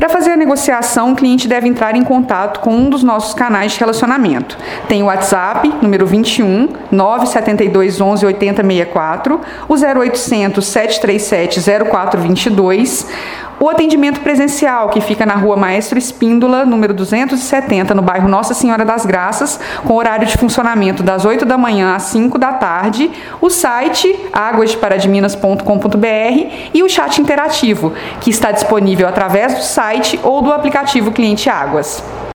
Para fazer a negociação, o cliente deve entrar em contato com um dos nossos canais de relacionamento. Tem o WhatsApp, número 21 972 11 80 64, o 0800 737 0422, o atendimento presencial, que fica na Rua Maestro Espíndola, número 270, no bairro Nossa Senhora das Graças, com horário de funcionamento das 8 da manhã às 5 da tarde, o site aguasdeparadiminas.com.br e o chat interativo, que está disponível através do site ou do aplicativo Cliente Águas.